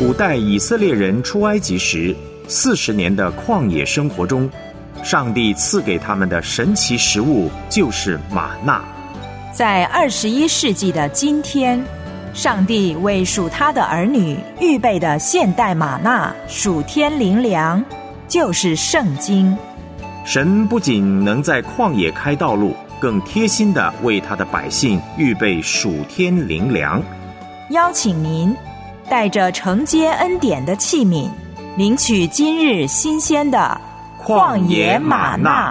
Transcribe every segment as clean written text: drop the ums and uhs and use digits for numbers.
古代以色列人出埃及时40年的旷野生活中，上帝赐给他们的神奇食物就是玛纳。 在21世纪的今天，上帝为属他的儿女预备的现代玛纳属天灵粮，就是圣经。 神不仅能在旷野开道路，更贴心地为他的百姓预备属天灵粮。 邀请您带着承接恩典的器皿，领取今日新鲜的旷野玛纳。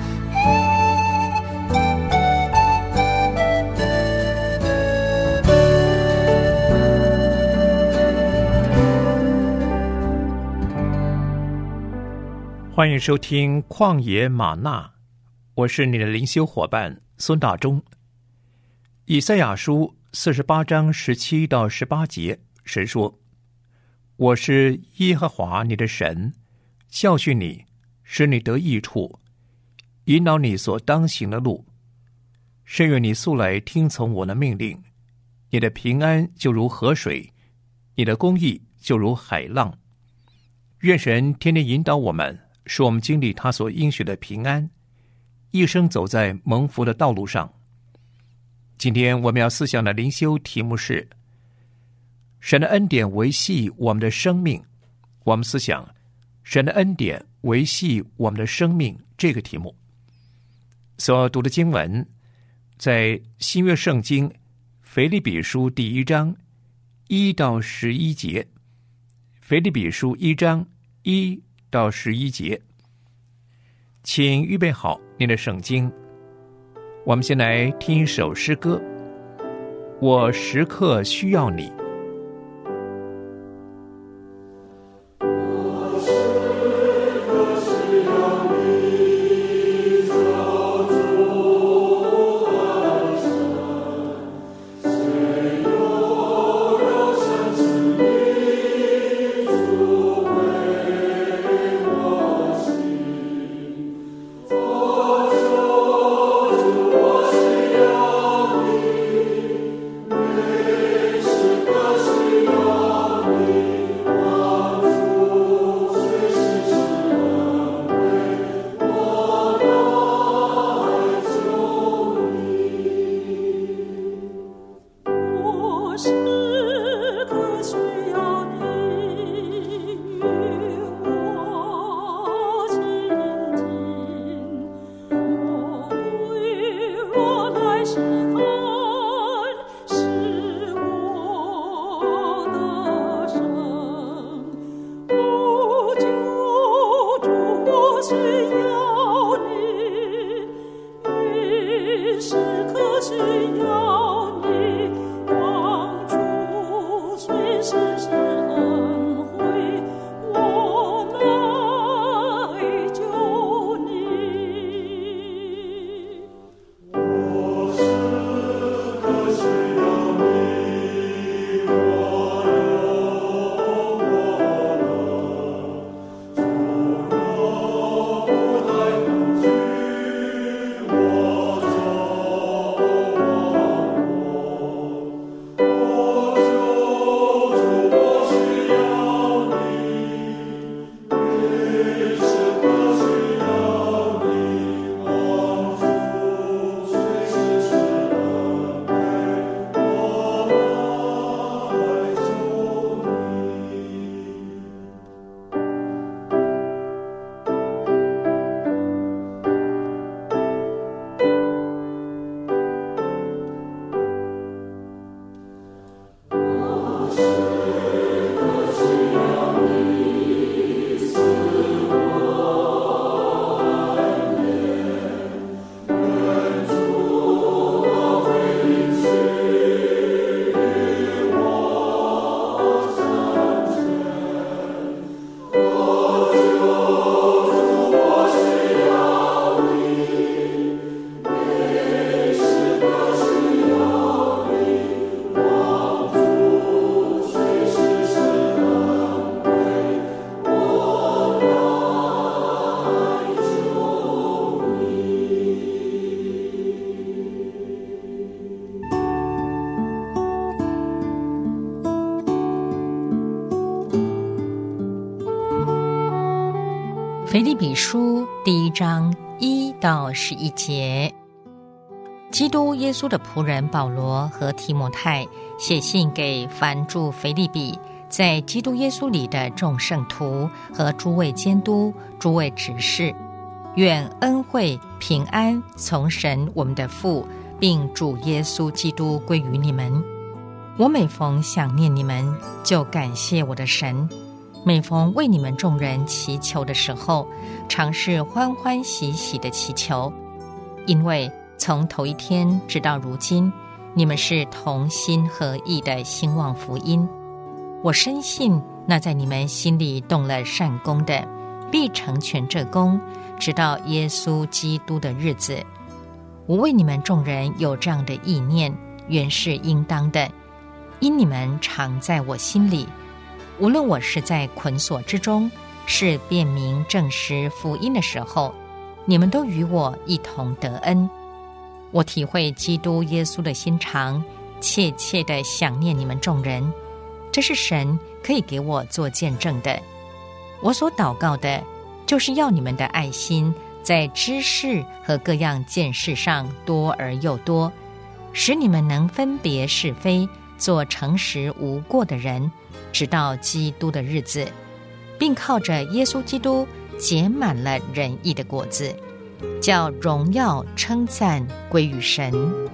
欢迎收听旷野玛纳，我是你的灵修伙伴孙大中。以赛亚书48章17到18节，神说：我是耶和华你的神，教训你，使你得益处，引导你所当行的路。甚愿你素来听从我的命令，你的平安就如河水，你的公义就如海浪。愿神天天引导我们，使我们经历他所应许的平安，一生走在蒙福的道路上。今天我们要思想的灵修题目是神的恩典维系我们的生命。我们思想神的恩典维系我们的生命这个题目。所读的经文在新约圣经腓立比书第1章1到11节。腓立比书1章1到11节，请预备好您的圣经。我们先来听一首诗歌，我时刻需要你。 腓立比书1章1到11节，基督耶稣的仆人保罗和提摩太写信给凡住腓立比，在基督耶稣里的众圣徒和诸位监督、诸位执事，愿恩惠平安从神我们的父并主耶稣基督归于你们。我每逢想念你们，就感谢我的神，每逢为你们众人祈求的时候，常是欢欢喜喜的祈求，因为从头一天直到如今，你们是同心合意的兴旺福音。我深信那在你们心里动了善工的，必成全这工，直到耶稣基督的日子。我为你们众人有这样的意念，原是应当的，因你们常在我心里，无论我是在捆锁之中，是辨明证实福音的时候，你们都与我一同得恩。我体会基督耶稣的心肠，切切地想念你们众人，这是神可以给我做见证的。我所祷告的，就是要你们的爱心在知识和各样见识上多而又多，使你们能分别是非，做诚实无过的人，直到基督的日子，并靠着耶稣基督结满了仁义的果子，叫荣耀称赞归于神。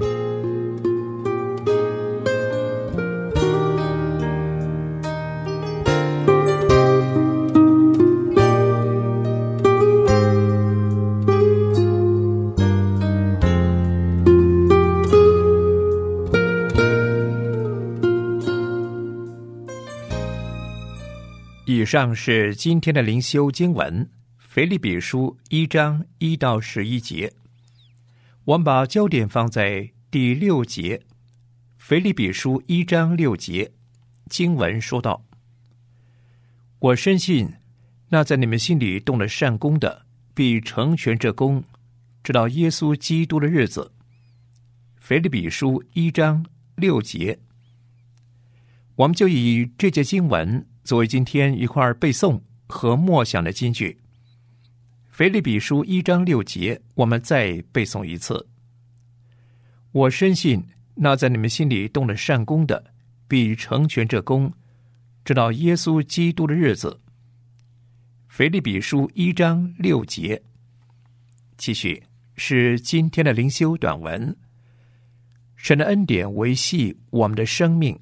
以上是今天的灵修经文，腓立比书1章1到11节。我们把焦点放在第6节。腓立比书1章6节，经文说道：我深信那在你们心里动了善工的，必成全这工，直到耶稣基督的日子。腓立比书1章6节，我们就以这节经文作为今天一块背诵和默想的金句。腓立比书1章6节，我们再背诵一次。我深信那在你们心里动了善工的，必成全这工，直到耶稣基督的日子。腓立比书1章6节。继续是今天的灵修短文。神的恩典维系我们的生命。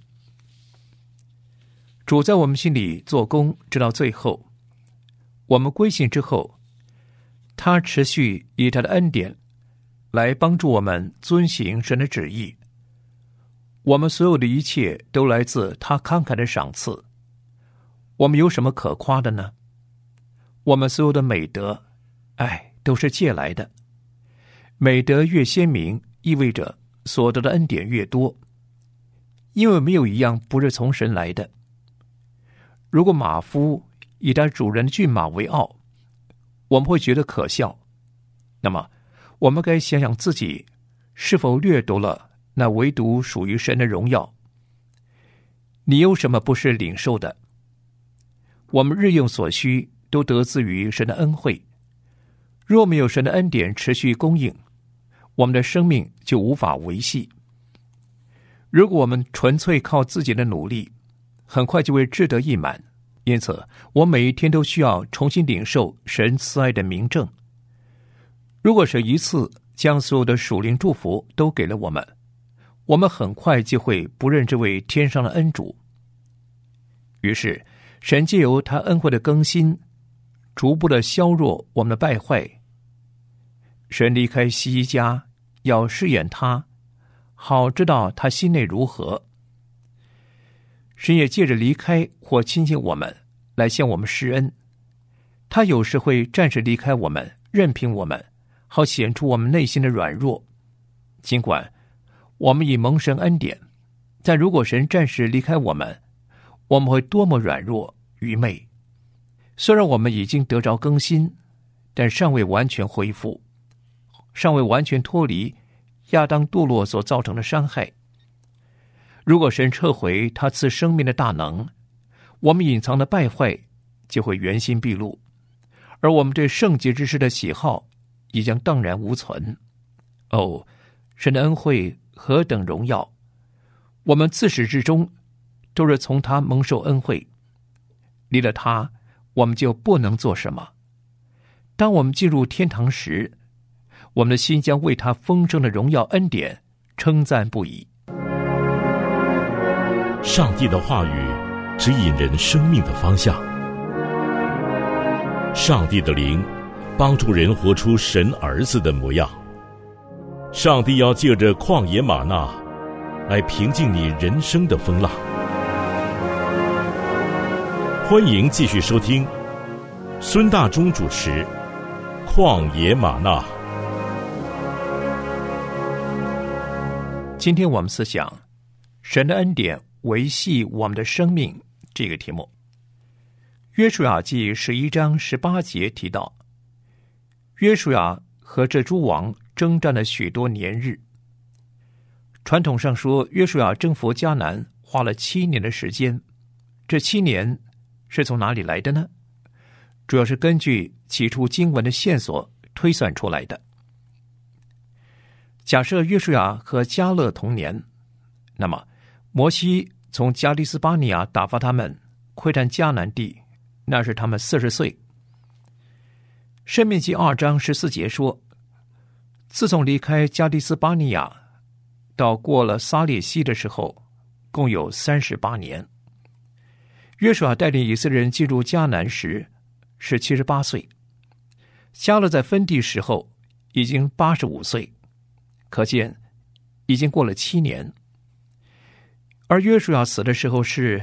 主在我们心里做工，直到最后。我们归信之后，他持续以他的恩典来帮助我们遵行神的旨意。我们所有的一切都来自他慷慨的赏赐。我们有什么可夸的呢？我们所有的美德，都是借来的。美德越鲜明，意味着所得的恩典越多，因为没有一样不是从神来的。如果马夫以他主人的骏马为傲，我们会觉得可笑。那么，我们该想想自己是否掠夺了那唯独属于神的荣耀。你有什么不是领受的？我们日用所需都得自于神的恩惠。若没有神的恩典持续供应，我们的生命就无法维系。如果我们纯粹靠自己的努力，很快就会志得意满。因此，我每一天都需要重新领受神慈爱的明证。如果神一次将所有的属灵祝福都给了我们，我们很快就会不认这位天上的恩主。于是，神藉由他恩惠的更新，逐步的削弱我们的败坏。神离开西家，要试验他，好知道他心内如何。神也借着离开或亲近我们，来向我们施恩。他有时会暂时离开我们，任凭我们，好显出我们内心的软弱。尽管我们已蒙神恩典，但如果神暂时离开我们，我们会多么软弱愚昧。虽然我们已经得着更新，但尚未完全恢复，尚未完全脱离亚当堕落所造成的伤害。如果神撤回他赐生命的大能，我们隐藏的败坏就会原形毕露， 而我们对圣洁之事的喜好已将荡然无存。哦，神的恩惠何等荣耀！我们自始至终都是从他蒙受恩惠，离了他，我们就不能做什么。当我们进入天堂时，我们的心将为他丰盛的荣耀恩典称赞不已。 上帝的话语指引人生命的方向，上帝的灵帮助人活出神儿子的模样。上帝要借着旷野吗哪来平静你人生的风浪。欢迎继续收听孙大中主持《旷野吗哪》。 今天我们思想神的恩典维系我们的生命这个题目。约书亚记11章18节提到，约书亚和这诸王征战了许多年日。传统上说，约书亚征服迦南花了7年的时间。这7年是从哪里来的呢？主要是根据起初经文的线索推算出来的。假设约书亚和迦勒同年，那么摩西从加利斯巴尼亚打发他们窥探迦南地，那是他们40岁。申命记2章14节说，自从离开加利斯巴尼亚到过了撒列西的时候，共有38年。约书亚带领以色列人进入迦南时是78岁，迦勒在分地时候已经85岁，可见已经过了7年。而约书亚死的时候是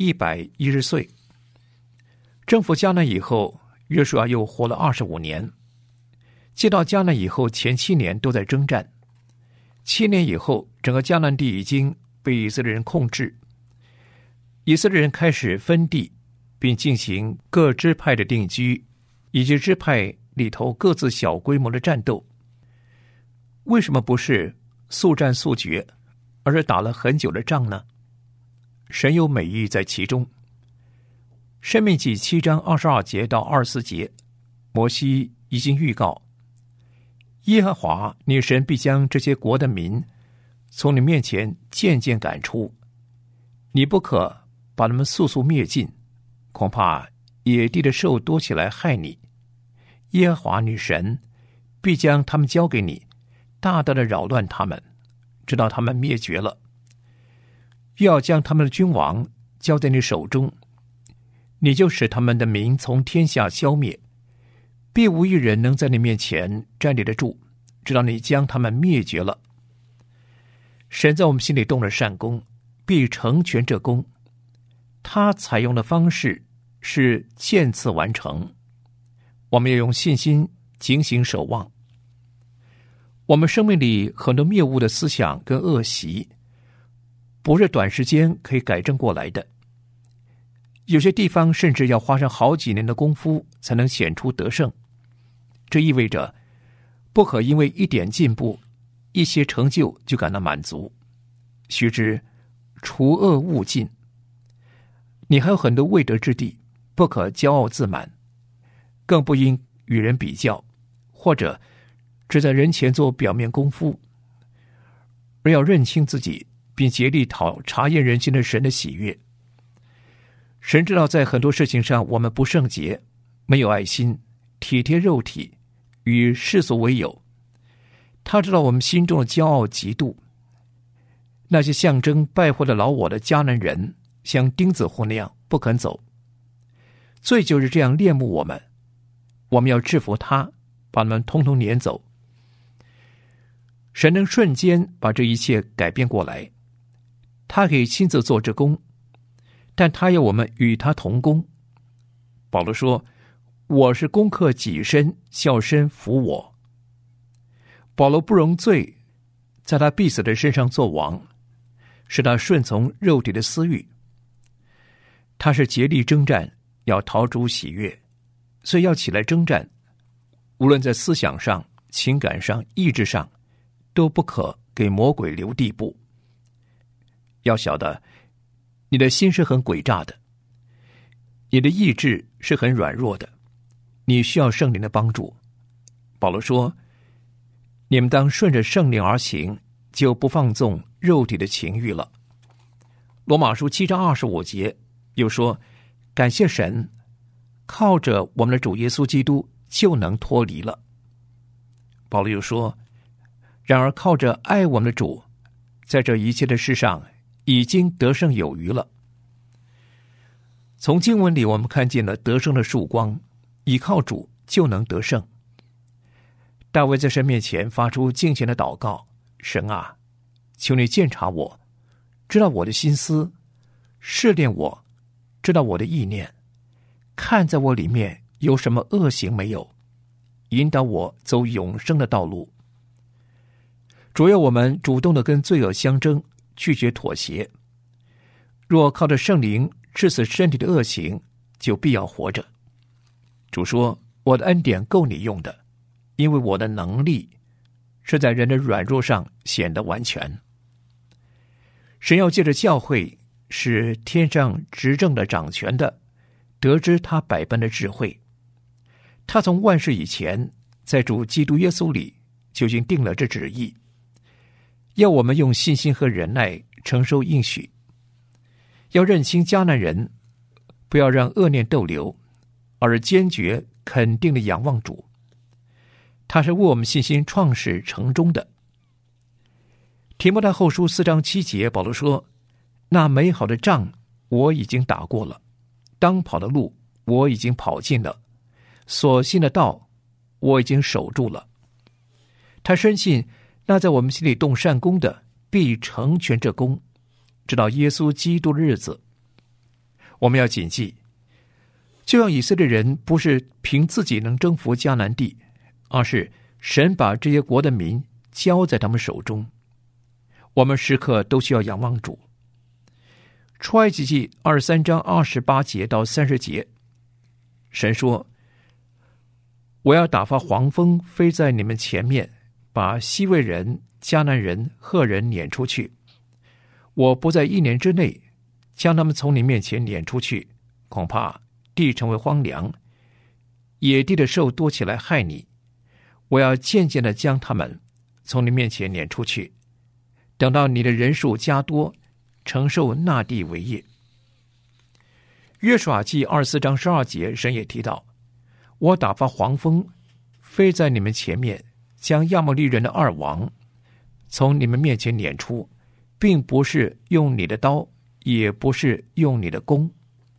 110岁。征服迦南以后，约书亚又活了25年。接到迦南以后，前7年都在征战。7年以后，整个迦南地已经被以色列人控制。以色列人开始分地，并进行各支派的定居，以及支派里头各自小规模的战斗。为什么不是速战速决，而是打了很久的仗呢？神有美意在其中。申命记7章22节到24节，摩西已经预告，耶和华你神必将这些国的民从你面前渐渐赶出，你不可把他们速速灭尽，恐怕野地的兽多起来害你。耶和华你神必将他们交给你，大大的扰乱他们，直到他们灭绝了。又要将他们的君王交在你手中，你就使他们的民从天下消灭，必无一人能在你面前站立得住，直到你将他们灭绝了。神在我们心里动了善功，必成全这功。他采用的方式是渐次完成，我们要用信心警醒守望。我们生命里很多谬误的思想跟恶习，不是短时间可以改正过来的。有些地方甚至要花上好几年的功夫才能显出得胜。这意味着不可因为一点进步、一些成就就感到满足。须知除恶务尽，你还有很多未得之地，不可骄傲自满，更不应与人比较，或者只在人前做表面功夫，而要认清自己，并竭力讨察验人心的神的喜悦。神知道在很多事情上我们不圣洁，没有爱心，体贴肉体，与世俗为友。他知道我们心中的骄傲嫉妒，那些象征败坏的老我的迦南人像钉子户那样不肯走。罪就是这样恋慕我们，我们要制服他，把他们通通撵走。神能瞬间把这一切改变过来，他可以亲自做这工，但他要我们与他同工。保罗说，我是攻克己身，效身服我。保罗不容罪在他必死的身上做王，使他顺从肉体的私欲。他是竭力征战，要讨主喜悦，所以要起来征战，无论在思想上、情感上、意志上，都不可给魔鬼留地步。要晓得，你的心是很诡诈的，你的意志是很软弱的。 你需要圣灵的帮助。保罗说，你们当顺着圣灵而行，就不放纵肉体的情欲了。罗马书7章25节又说，感谢神，靠着我们的主耶稣基督就能脱离了。保罗又说，然而靠着爱我们的主，在这一切的事上已经得胜有余了。从经文里我们看见了得胜的曙光，倚靠主就能得胜。大卫在神面前发出敬虔的祷告，神啊，求你鉴察我，知道我的心思，试炼我，知道我的意念，看在我里面有什么恶行没有，引导我走永生的道路。主要我们主动的跟罪恶相争，拒绝妥协。若靠着圣灵治死身体的恶行，就必要活着。主说，我的恩典够你用的，因为我的能力是在人的软弱上显得完全。神要借着教会，使天上执政的掌权的得知他百般的智慧。他从万事以前，在主基督耶稣里就已经定了这旨意，要我们用信心和忍耐承受应许，要认清迦南人，不要让恶念逗留，而坚决肯定的仰望主。他是为我们信心创始成终的。提摩太后书4章7节，保罗说，那美好的仗我已经打过了，当跑的路我已经跑尽了，所信的道我已经守住了。他深信那在我们心里动善功的必成全这功，直到耶稣基督的日子。我们要谨记，就像以色列人不是凭自己能征服迦南地，而是神把这些国的民交在他们手中。我们时刻都需要仰望主。出埃及记23章28节到30节，神说，我要打发黄蜂飞在你们前面，把西魏人、迦南人、赫人撵出去。我不在1年之内将他们从你面前撵出去，恐怕地成为荒凉，野地的兽多起来害你。我要渐渐地将他们从你面前撵出去，等到你的人数加多，承受那地为业。约书亚记24章12节，神也提到，我打发黄蜂飞在你们前面，将亚摩利人的2王从你们面前撵出，并不是用你的刀，也不是用你的弓。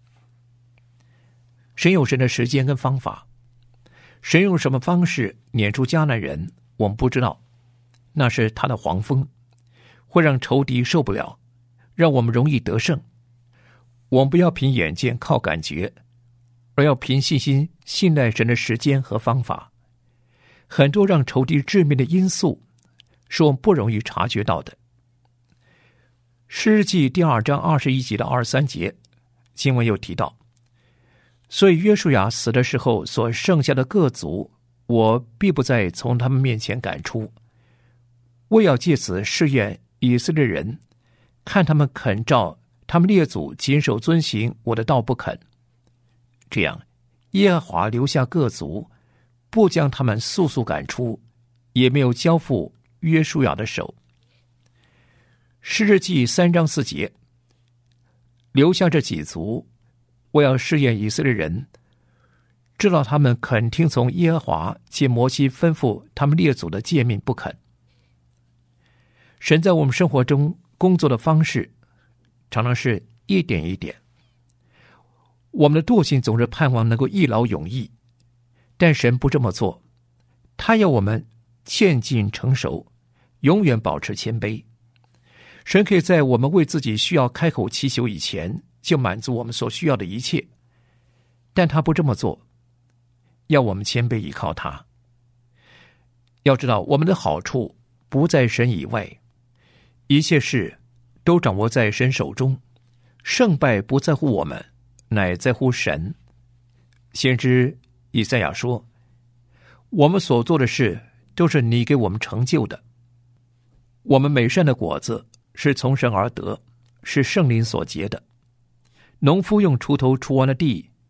神有神的时间跟方法，神用什么方式撵出迦南人，我们不知道，那是他的黄蜂，会让仇敌受不了，让我们容易得胜。我们不要凭眼见靠感觉，而要凭信心信赖神的时间和方法。很多让仇敌致命的因素是我们不容易察觉到的。诗日记第2章21节到23节，经文又提到，所以约书亚死的时候所剩下的各族，我必不再从他们面前赶出。我要借此试验以色列人，看他们肯照他们列祖谨守遵行我的道不肯。这样，耶和华留下各族，不将他们速速赶出，也没有交付约书亚的手。诗日记3章4节，留下这几族，我要试验以色列人，知道他们肯听从耶和华借摩西吩咐他们列祖的诫命不肯。神在我们生活中工作的方式常常是一点一点。我们的惰性总是盼望能够一劳永逸，但神不这么做，他要我们渐进成熟，永远保持谦卑。神可以在我们为自己需要开口祈求以前就满足我们所需要的一切，但他不这么做，要我们谦卑依靠他。要知道，我们的好处不在神以外，一切事都掌握在神手中，胜败不在乎我们，乃在乎神。先知以赛亚说，我们所做的事都是你给我们成就的。我们美善的果子是从神而得，是圣灵所结的。农夫用锄头锄完了地，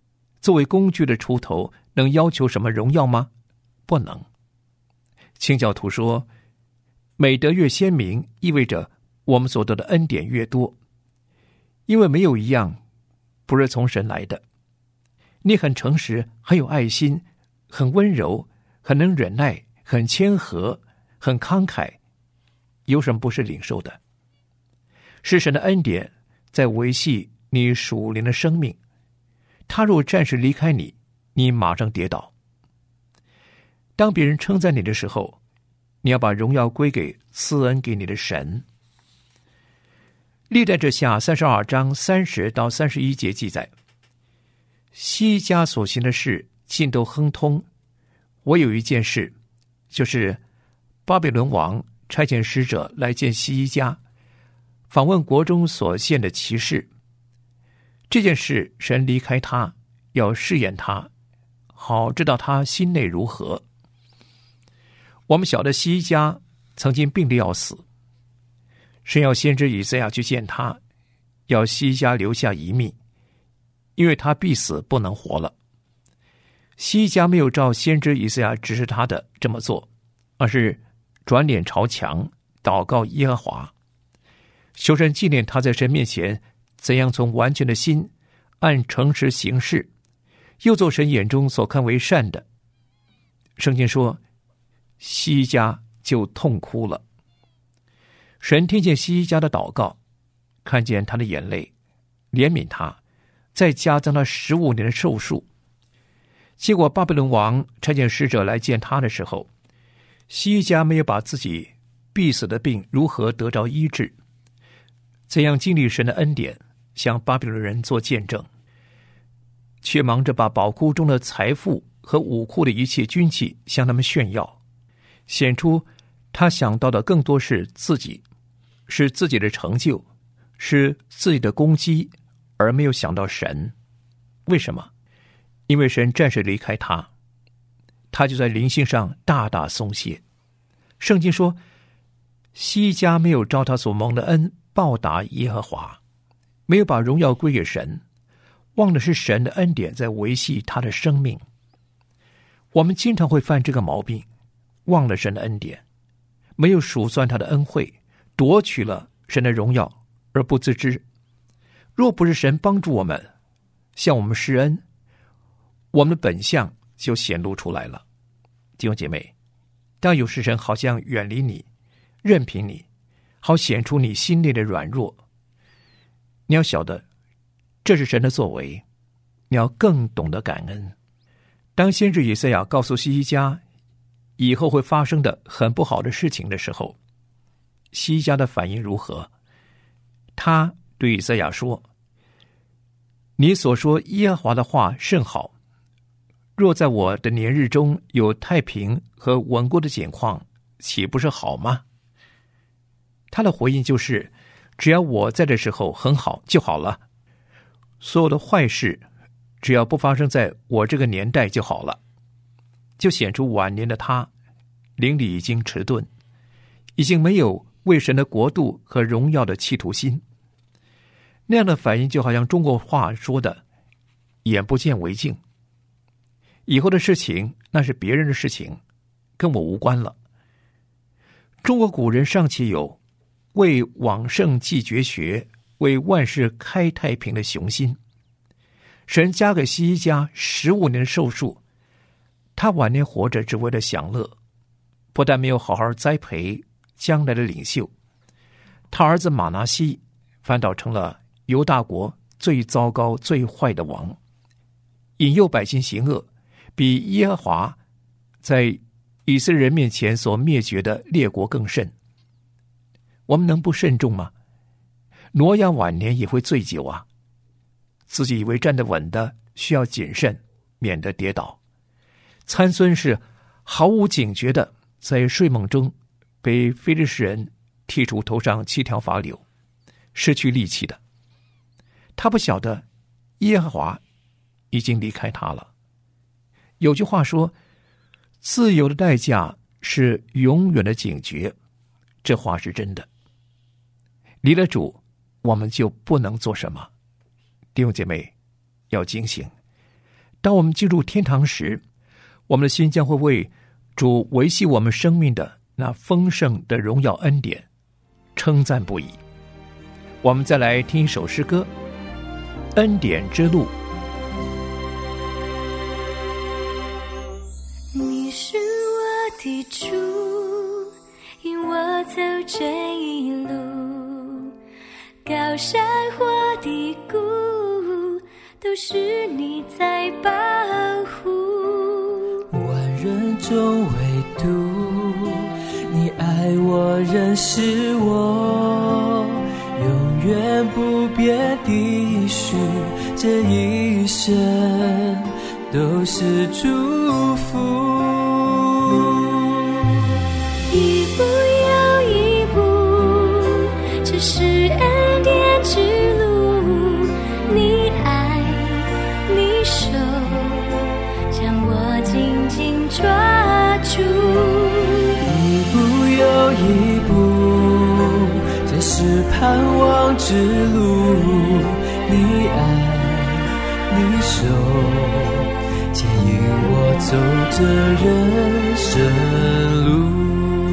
作为工具的出头，能要求什么荣耀吗？不能。清教徒说，美德越鲜明，意味着我们所得的恩典越多，因为没有一样不是从神来的。你很诚实，很有爱心，很温柔，很能忍耐，很谦和，很慷慨，有什么不是领受的？是神的恩典在维系你属灵的生命，他若暂时离开你，你马上跌倒。当别人称赞你的时候，你要把荣耀归给赐恩给你的神。历代志下32章30到31节记载，西家所行的事尽都亨通，唯有一件事，就是巴比伦王差遣使者来见西家，访问国中所献的奇事。这件事神离开他，要试验他，好知道他心内如何。我们晓得西家曾经病得要死，神要先知以赛亚去见他，要西家留下遗命，因为他必死不能活了。西家没有照先知以赛亚指示他的这么做，而是转脸朝墙，祷告耶和华，求神纪念他在神面前怎样从完全的心按诚实行事，又做神眼中所看为善的。圣经说，西家就痛哭了。神听见西家的祷告，看见他的眼泪，怜悯他，再加增他15年的寿数。结果巴比伦王差遣使者来见他的时候，西家没有把自己必死的病如何得着医治，怎样经历神的恩典，向巴比伦人做见证，却忙着把宝库中的财富和武库的一切军器向他们炫耀，显出他想到的更多是自己，是自己的成就，是自己的攻击，而没有想到神。为什么？因为神暂时离开他，他就在灵性上大大松懈。圣经说，西家没有照他所蒙的恩报答耶和华，没有把荣耀归给神，忘的是神的恩典在维系他的生命。我们经常会犯这个毛病，忘了神的恩典，没有数算他的恩惠，夺取了神的荣耀而不自知。若不是神帮助我们，向我们施恩，我们的本相就显露出来了。弟兄姐妹，当有时神好像远离你，任凭你，好显出你心内的软弱，你要晓得这是神的作为，你要更懂得感恩。当先知以赛亚告诉西家以后会发生的很不好的事情的时候，西家的反应如何？他对以赛亚说，你所说耶和华的话甚好，若在我的年日中有太平和稳固的景况，岂不是好吗？他的回应就是，只要我在的时候很好就好了，所有的坏事只要不发生在我这个年代就好了。就显出晚年的他灵里已经迟钝，已经没有为神的国度和荣耀的企图心。那样的反应就好像中国话说的眼不见为净，以后的事情那是别人的事情，跟我无关了。中国古人尚且有为往圣继绝学，为万世开太平的雄心，神加给西家15年的寿数，他晚年活着只为了享乐，不但没有好好栽培将来的领袖，他儿子马拿西反倒成了犹大国最糟糕最坏的王，引诱百姓行恶，比耶和华在以色列人面前所灭绝的列国更甚。我们能不慎重吗？挪亚晚年也会醉酒啊，自己以为站得稳的，需要谨慎，免得跌倒。参孙是毫无警觉的在睡梦中被非利士人剔除头上7条发绺，失去力气的。他不晓得耶和华已经离开他了。有句话说，自由的代价是永远的警觉，这话是真的。离了主，我们就不能做什么。弟兄姐妹，要警醒， 当我们进入天堂时，我们的心将会为主维系我们生命的那丰盛的荣耀恩典称赞不已。我们再来听一首诗歌《恩典之路》。 你是我的主，引我走这一路，高山或低谷，都是你在保护。 万人中唯独你爱我，认识我，永远不变的许，这一生都是祝福。 一步又一步，这是恩典之路，你爱你手将我紧紧抓住。 一步又一步，这是盼望之路，你爱你手牵引我走这人生路。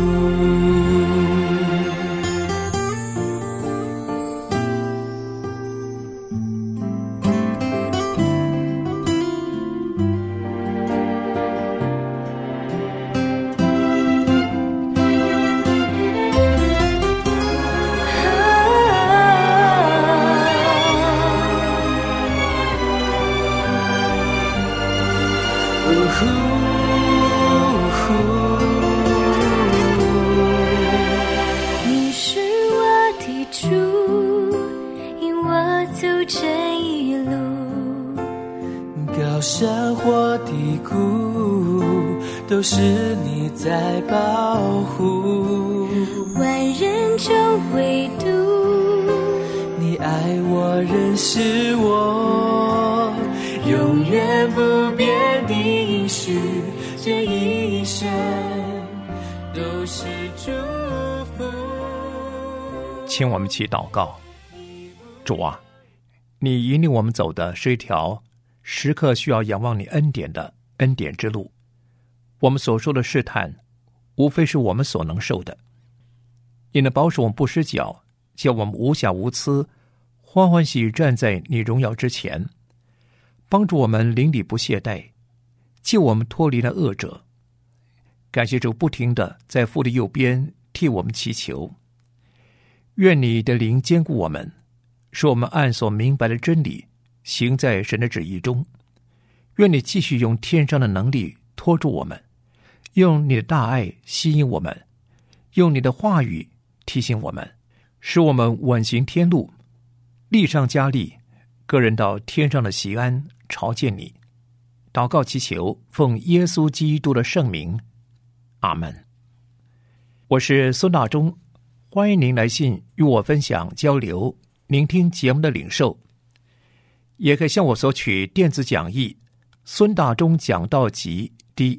你是我的主，引我走这一路， 高山或低谷，都是你在保护。 万人中唯独你爱我，认识我，永远不变的应许，这一生都是祝福。 请我们一起祷告。主啊，你引领我们走的是一条时刻需要仰望你恩典的恩典之路。我们所受的试探，无非是我们所能受的。你能保守我们不失脚，叫我们无瑕无疵，欢欢喜喜站在你荣耀之前，帮助我们灵里不懈怠，救我们脱离了恶者。感谢主不停地在父的右边替我们祈求。愿你的灵坚固我们，使我们按所明白的真理行在神的旨意中。愿你继续用天上的能力托住我们，用你的大爱吸引我们，用你的话语提醒我们，使我们稳行天路，力上加力，个人到天上的喜安朝见你。祷告祈求，奉耶稣基督的圣名，阿们。我是孙大中，欢迎您来信与我分享交流聆听节目的领受，也可以向我索取电子讲义孙大中讲道集第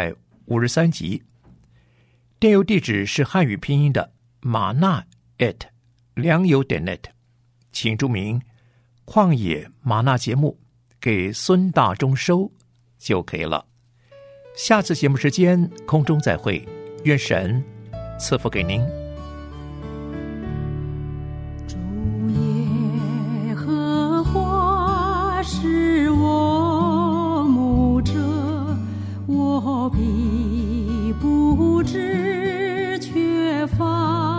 153集，电邮地址是汉语拼音的玛纳@良友.net， 请注明旷野玛纳节目给孙大中收就可以了。下次节目时间空中再会，愿神赐福给您。 主耶和华是我牧者，我必不致缺乏。